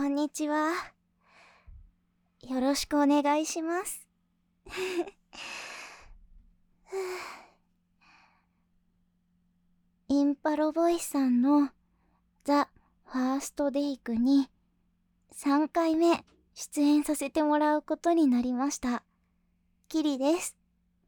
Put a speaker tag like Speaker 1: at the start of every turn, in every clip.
Speaker 1: こんにちは。よろしくお願いします。インパロボイスさんのザ・ファーストデイクに3回目出演させてもらうことになりました。キリです。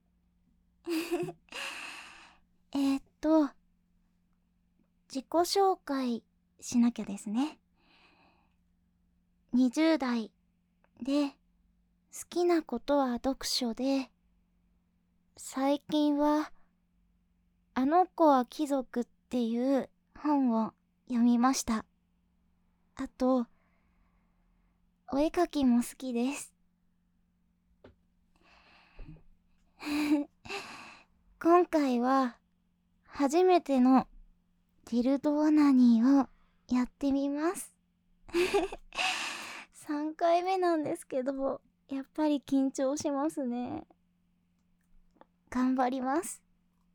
Speaker 1: 自己紹介しなきゃですね。20代で好きなことは読書で、最近はあの子は貴族っていう本を読みました。あと、お絵描きも好きです。今回は初めてのディルドオナニーをやってみます。3回目なんですけど、やっぱり緊張しますね。頑張ります。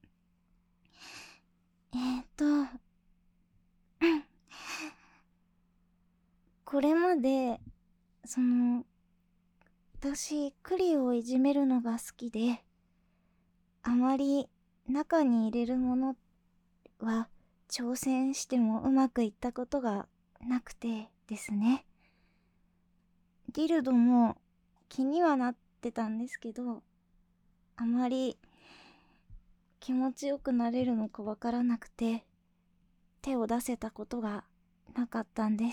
Speaker 1: これまで、私、クリをいじめるのが好きで、あまり中に入れるものは挑戦してもうまくいったことがなくてですね。ディルドも気にはなってたんですけど、あまり気持ちよくなれるのかわからなくて、手を出せたことがなかったんです。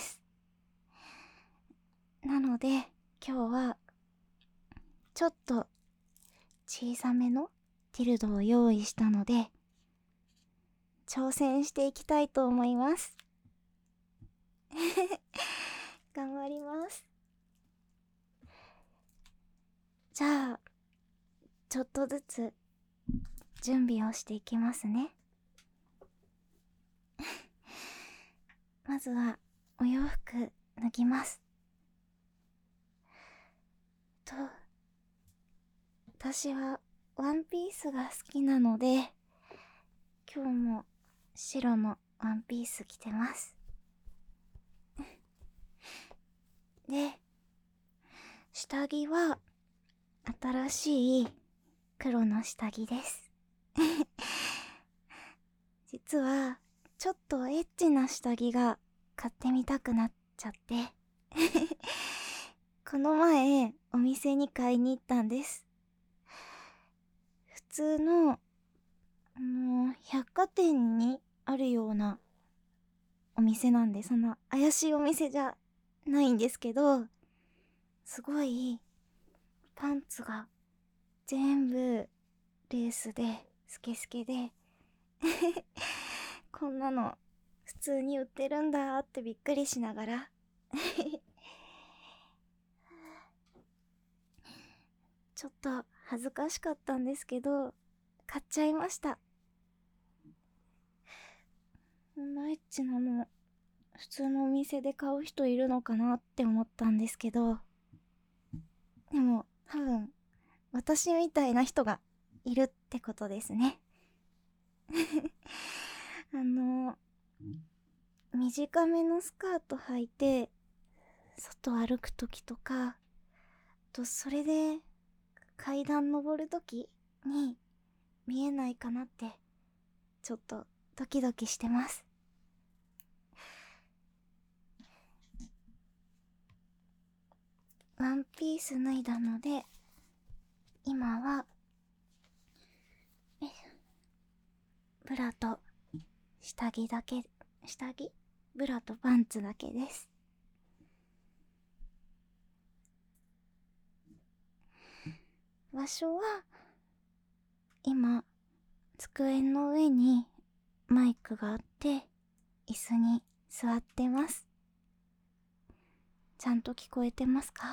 Speaker 1: なので今日はちょっと小さめのディルドを用意したので、挑戦していきたいと思います。頑張ります。じゃあちょっとずつ準備をしていきますね。まずはお洋服脱ぎます。私はワンピースが好きなので、今日も白のワンピース着てます。で、下着は新しい黒の下着です。実はちょっとエッチな下着が買ってみたくなっちゃってこの前お店に買いに行ったんです。普通の百貨店にあるようなお店なんで、そんな怪しいお店じゃないんですけど、すごいパンツが全部レースでスケスケでこんなの普通に売ってるんだってびっくりしながらちょっと恥ずかしかったんですけど買っちゃいました。こんなエッチなの普通のお店で買う人いるのかなって思ったんですけど、でも多分私みたいな人がいるってことですね。短めのスカート履いて外歩くときとか、それで階段登るときに見えないかなってちょっとドキドキしてます。ワンピース脱いだので、今はブラと下着だけ、ブラとパンツだけです。場所は今机の上にマイクがあって椅子に座ってます。ちゃんと聞こえてますか？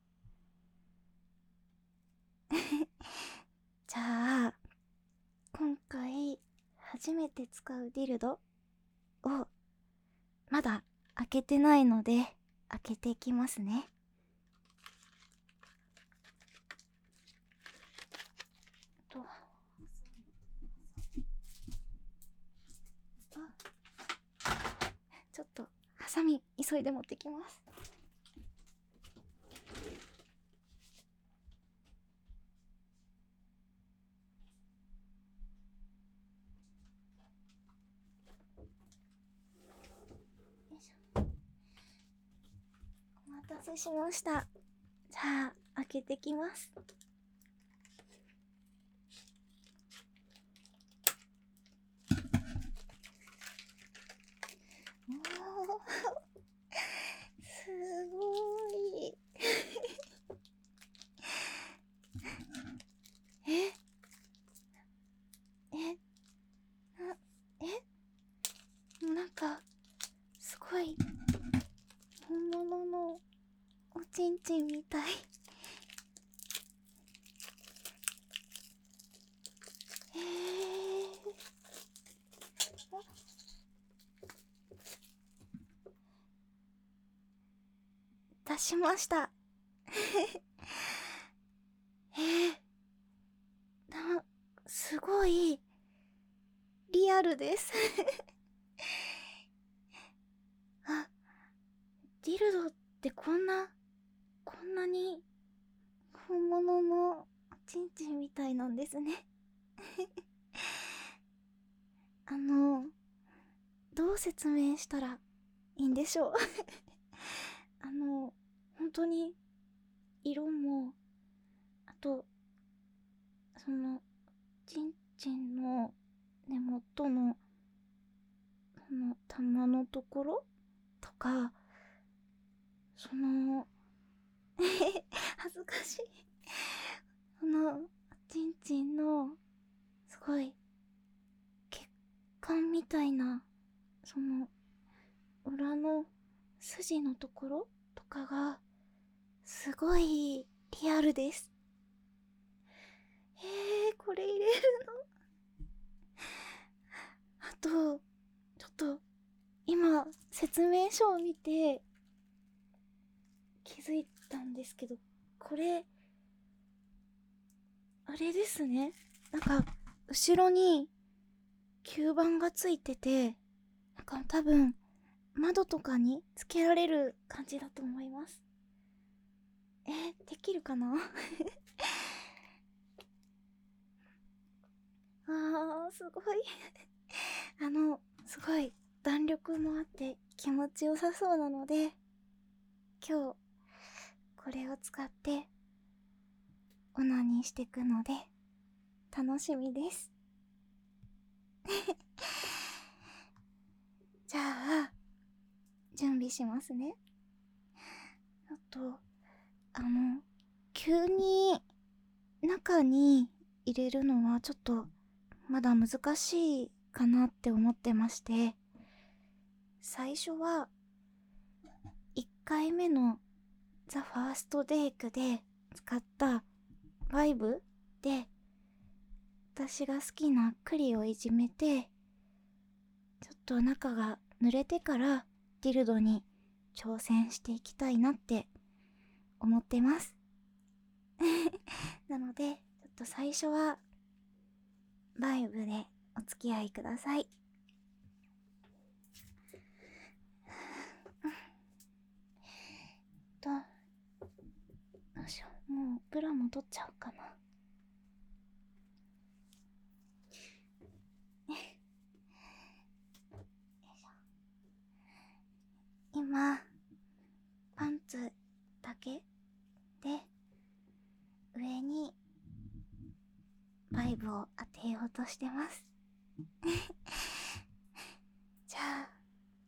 Speaker 1: じゃあ今回初めて使うディルドをまだ開けてないので開けていきますね。ちょっとハサミ急いで持ってきます。 せしました。じゃあ開けてきます。おーすごいええななんかすごい本物のおちんちんみたい。出しましたすごいリアルですあ、ディルドってこんなに本物のおちんちんみたいなんですねどう説明したらいいんでしょう本当に色も、あとそのちんちんの根元のその玉のところとか、その恥ずかしいちんちんのすごい血管みたいなその裏の筋のところとかがすごいリアルです。これ入れるの？あとちょっと今説明書を見て気づいたんですけど、これあれですね、なんか後ろに吸盤がついてて、なんか多分窓とかにつけられる感じだと思います。できるかなすごいすごい弾力もあって気持ちよさそうなので、今日これを使ってオナニーしてくので楽しみですじゃあ準備しますね。あと急に中に入れるのはちょっとまだ難しいかなって思ってまして、最初は1回目のザ・ファーストデイクで使ったバイブで私が好きな栗をいじめて、ちょっと中が濡れてからディルドに挑戦していきたいなって思ってますなのでちょっと最初はバイブでお付き合いください。よいしょ、もうブラも取っちゃおうかな今パンツだけで上にバイブを当てようとしてますじゃあ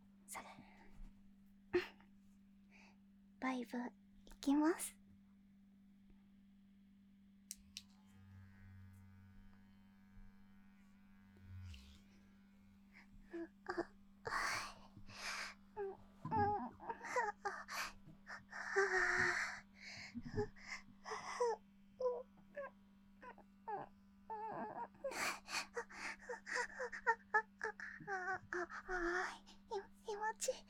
Speaker 1: バイブいきます。気持ちいい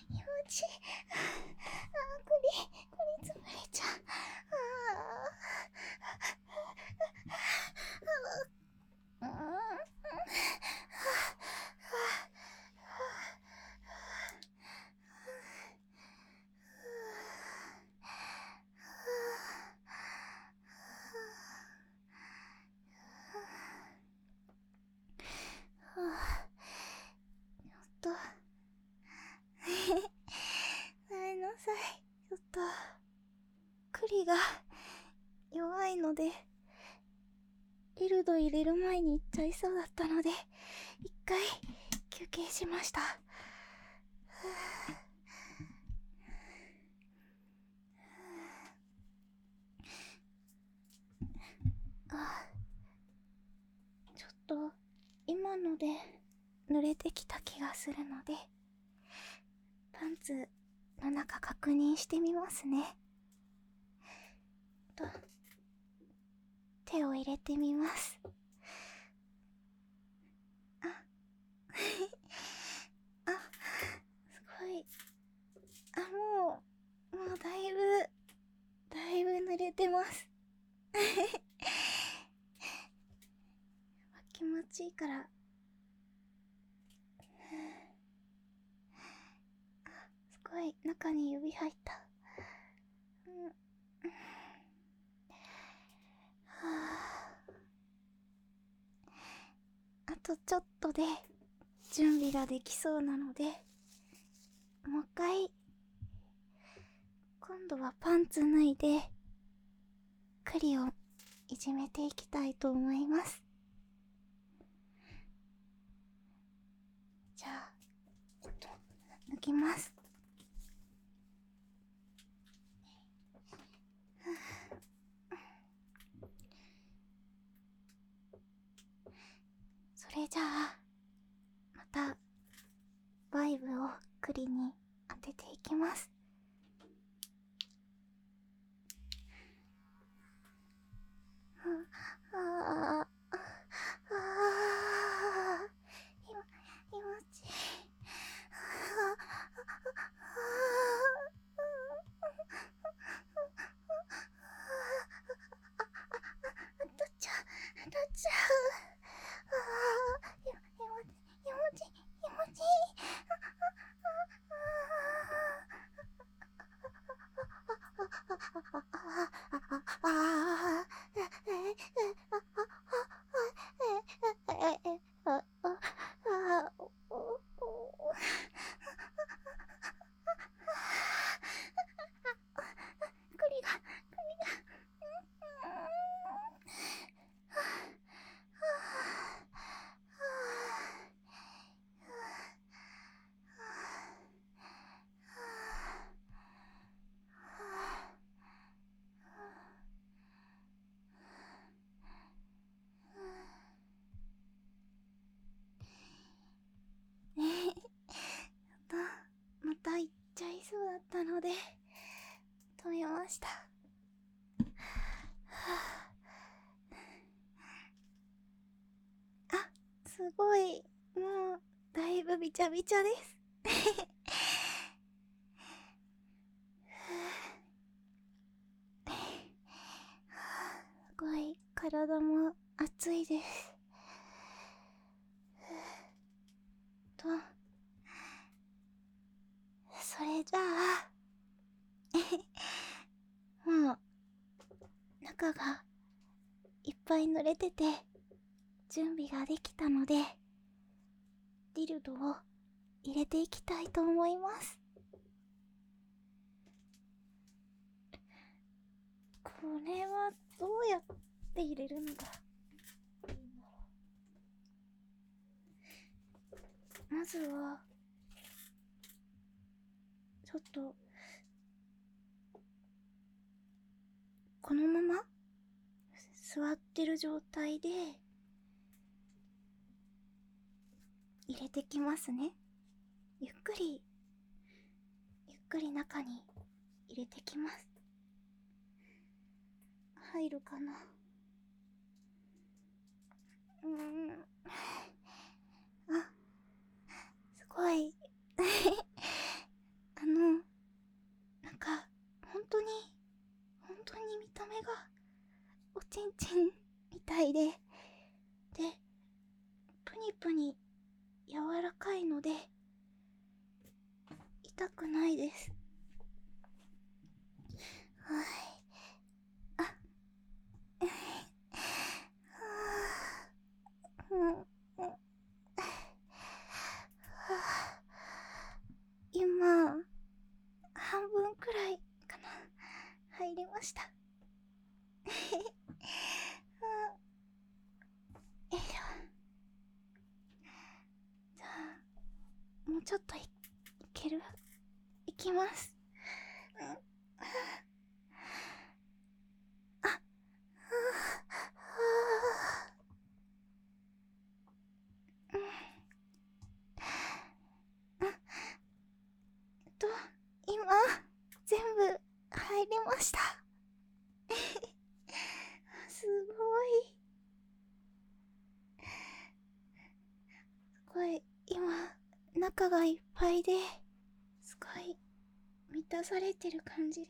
Speaker 1: こり潰れちゃう。 と栗が弱いのでリルド入れる前に行っちゃいそうだったので一回休憩しました。ちょっと今ので濡れてきた気がするのでパンツの中確認してみますね。手を入れてみます。あすごい。もうだいぶ濡れてます気持ちいいからすごい中に指入った。あとちょっとで準備ができそうなのでもう一回今度はパンツ脱いで栗をいじめていきたいと思います。じゃあ脱ぎます。それじゃあまたバイブを栗に当てていきます。気持ちいい。当たっちゃう。気持ちいい。また行っちゃいそうだったので止めました。すごいもうだいぶびちゃびちゃですすごい体も熱いです。それじゃあもう中がいっぱい濡れてて準備ができたのでディルドを入れていきたいと思います。これはどうやって入れるのがいいんだろう。まずはちょっとこのまま座ってる状態で入れてきますね。ゆっくり中に入れてきます。入るかな。すごいなんか本当に見た目がおちんちんみたいでプニプニ柔らかいので痛くないです。今半分くらいかな。 入りました。よいしょ。じゃあもうちょっといける？いきます。今全部入りました。すごい今中がいっぱいですごい満たされてる感じです。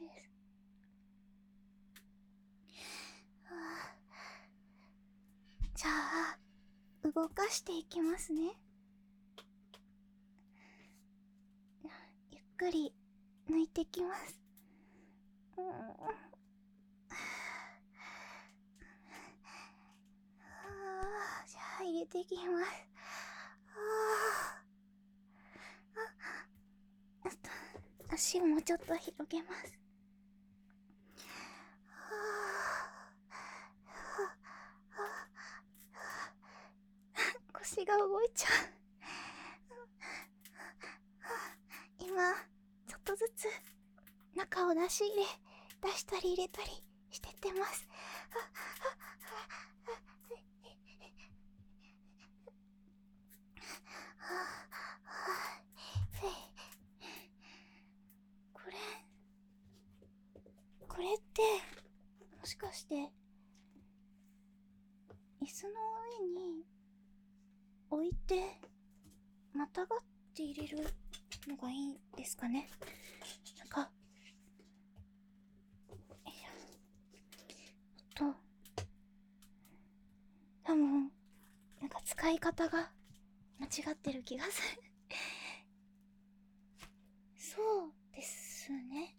Speaker 1: じゃあ動かしていきますね。ゆっくり抜いてきます。じゃあ入れていきます。足をもうちょっと広げます。腰が動いちゃう。今ちょっとずつ中を出したり入れたりしてってます。これってもしかして椅子の上に置いてまたがって入れるのがいいんですかね。なんか多分なんか使い方が間違ってる気がする。そうですね。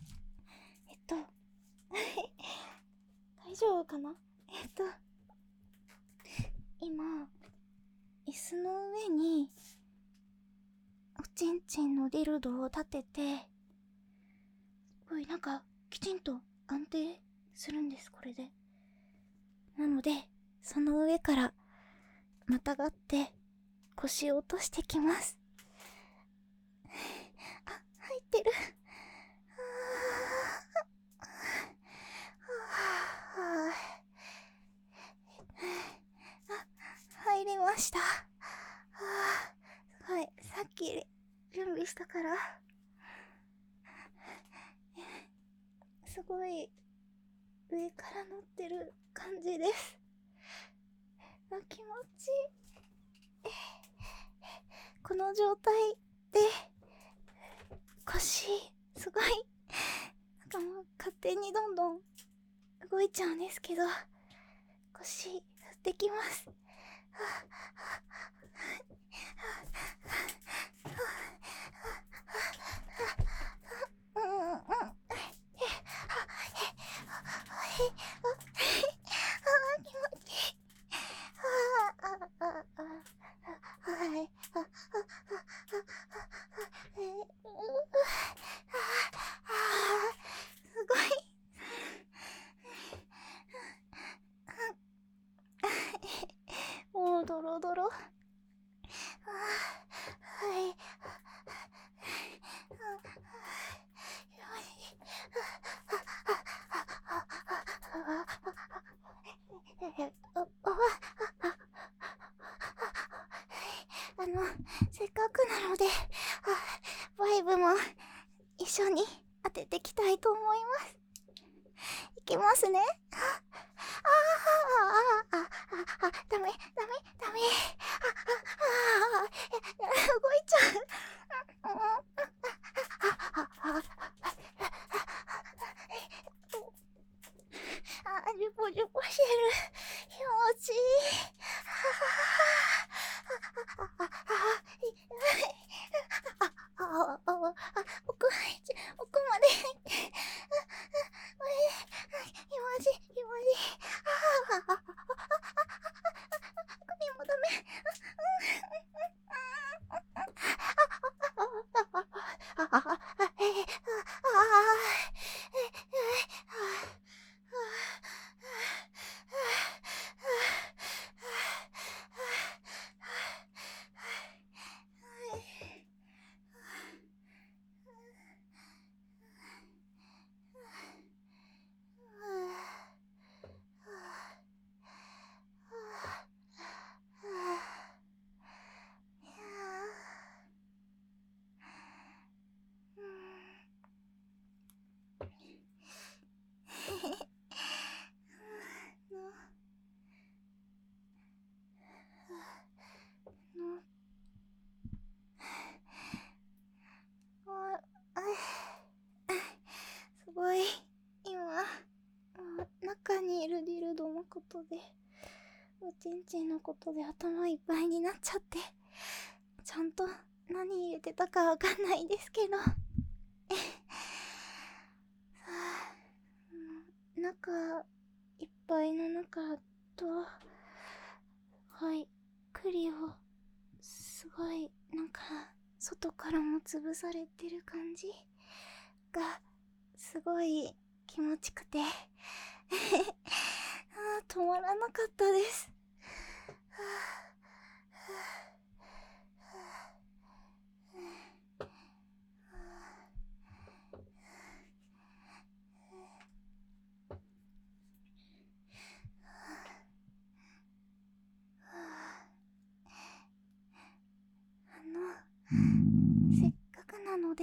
Speaker 1: 大丈夫かな。今椅子の上におちんちんのディルドを立てて、すごいなんかきちんと安定するんです、これで。なのでその上からまたがって腰を落としてきます。入ってる。入りました。すごい、さっき準備したからすごい上から乗ってる感じです。気持ちいい。この状態で腰すごいなんかもう勝手にどんどん動いちゃうんですけど、腰振ってきます。もうドロドロ。せっかくなのでバイブも一緒に当ててきたいと思います。いきますね。ダメ動いちゃう。ジュポジュポしてる。気持ちいい。奥まで入って。気持ちいい。首もダメ。 で、おちんちんのことで頭いっぱいになっちゃって、ちゃんと何入れてたかわかんないですけど中いっぱいの中と、はい、栗をすごいなんか外からも潰されてる感じがすごい気持ちくて止まらなかったです。せっかくなので、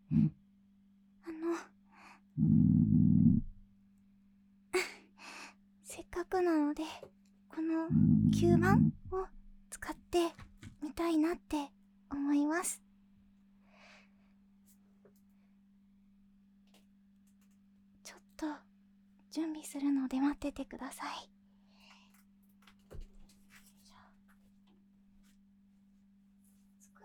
Speaker 1: せっかくなので、この吸盤を使ってみたいなって思います。ちょっと準備するので待っててください。つくの？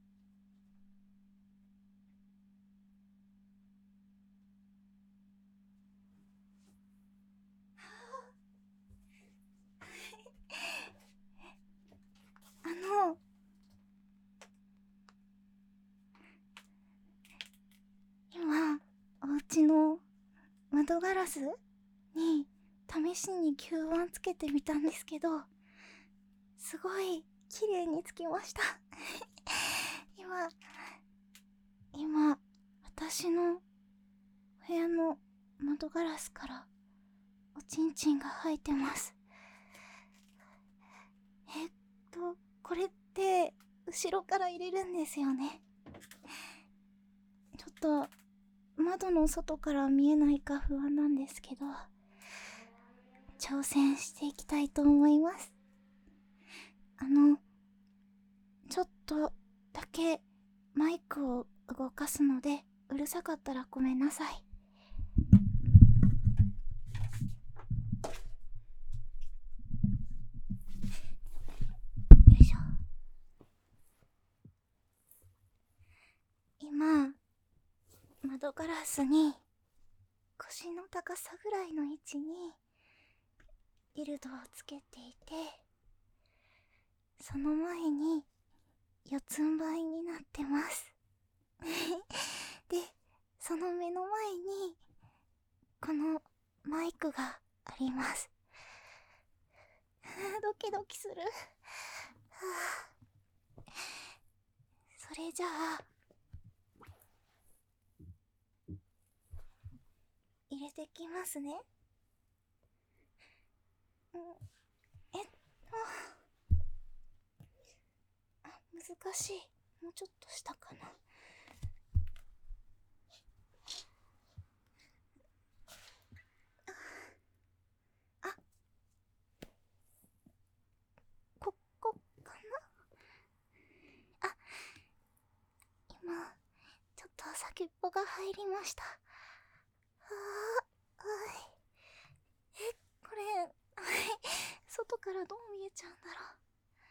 Speaker 1: 今お家の窓ガラスに試しに吸盤つけてみたんですけど、すごい綺麗につきました今私の部屋の窓ガラスからおちんちんが生えてます。これって後ろから入れるんですよね。ちょっと窓の外から見えないか不安なんですけど、挑戦していきたいと思います。ちょっとだけマイクを動かすので、うるさかったらごめんなさい。よいしょ。今窓ガラスに腰の高さぐらいの位置にディルドをつけていて、その前に四つん這いになってますで、その目の前にこのマイクがあります。ドキドキする。それじゃあ入れてきますね。難しい。もうちょっと下かな。こかな。今ちょっと先っぽが入りました。これ外からどう見えちゃうんだろう。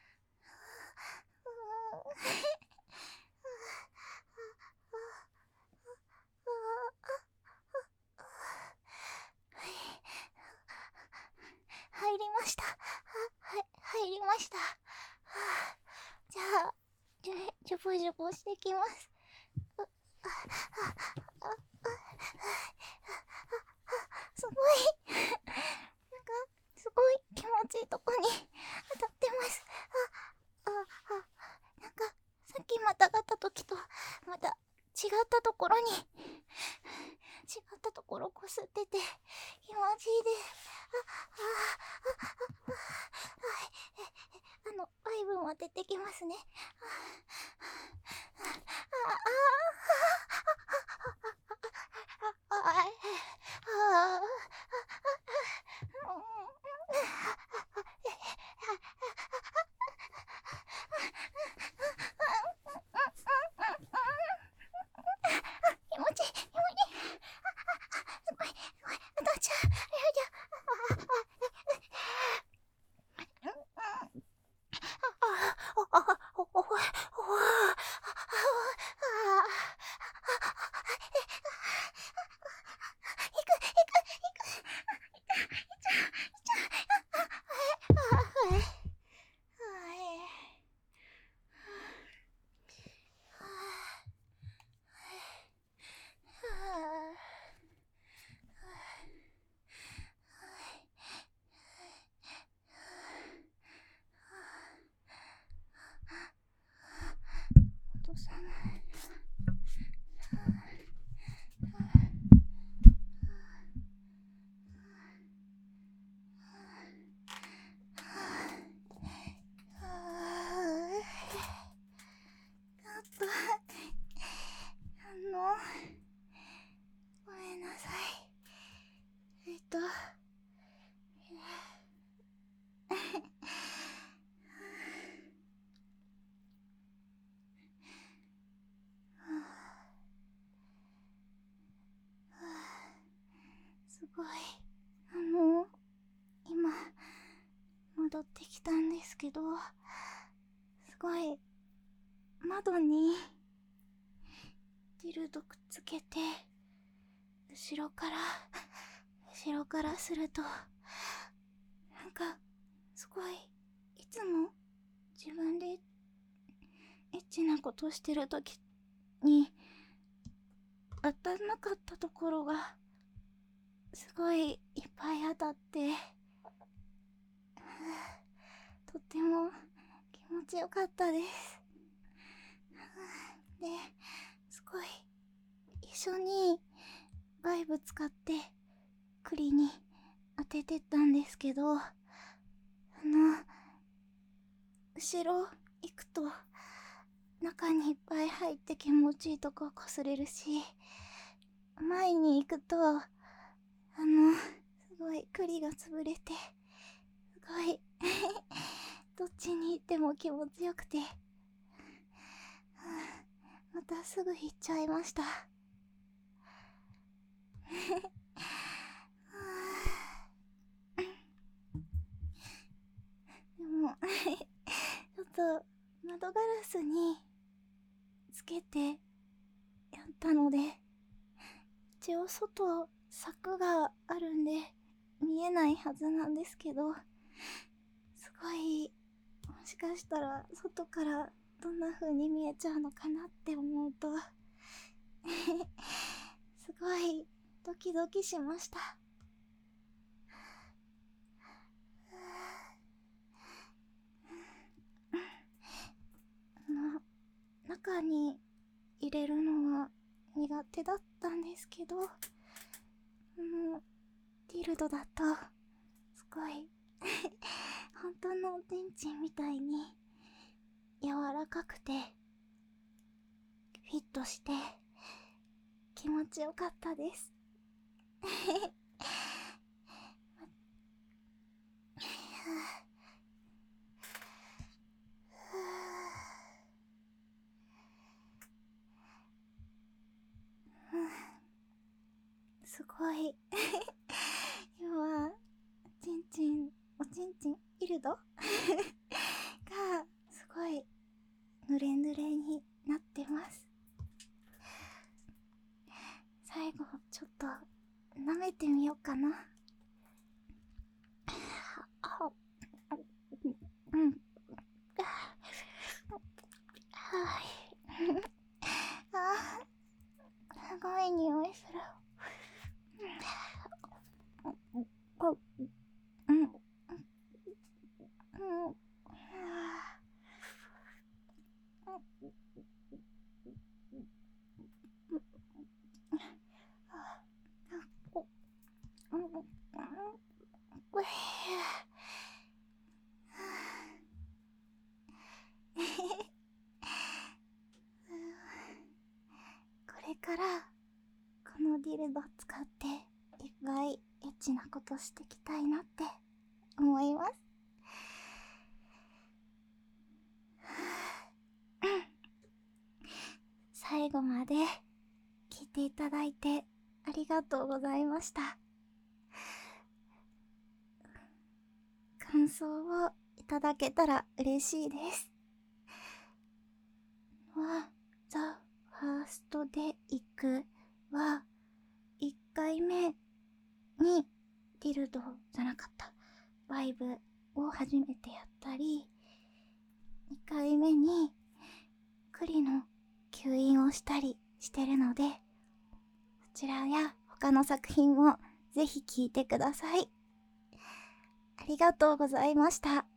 Speaker 1: 入りました。入りました。じゃあジュボジュボしてきます。すごいなんかすごい気持ちいいとこに当たってます。なんかさっきまたがった時とまた違ったところこすってて気持ちいいです。バイブも当ててきますね。気持ちいい。すごい当たっちゃう。 ごい、今、戻ってきたんですけど、すごい、窓に、ディルドくっつけて、後ろからすると、なんか、すごい、いつも、自分で、エッチなことしてる時に、当たんなかったところが、すごいいっぱい当たって、とっても気持ちよかったです。で、すごい、一緒にバイブ使って栗に当ててったんですけど、後ろ行くと中にいっぱい入って気持ちいいとこ擦れるし、前に行くとすごい栗が潰れて、すごいどっちに行っても気持ちよくて、またすぐ行っちゃいました。でもちょっと窓ガラスにつけてやったので、一応外柵があるんで見えないはずなんですけど、すごい、もしかしたら外からどんな風に見えちゃうのかなって思うとすごいドキドキしました。中に入れるのは苦手だったんですけど、ディルドだとすごい本当のおちんちんみたいに柔らかくてフィットして気持ちよかったですすごい今おちんちんイルドがすごいぬれぬれになってます。最後ちょっと舐めてみようかな。すごい匂いする。これからこのディルド使っていっぱいエッチなことしてきたいなって思います。最後まで聞いていただいてありがとうございました。感想をいただけたら嬉しいです。ザ・ファーストで行くは1回目にディルドじゃなかったバイブを初めてやったり、2回目に栗の吸引をしたりしてるので、そちらや他の作品もぜひ聴いてください。ありがとうございました。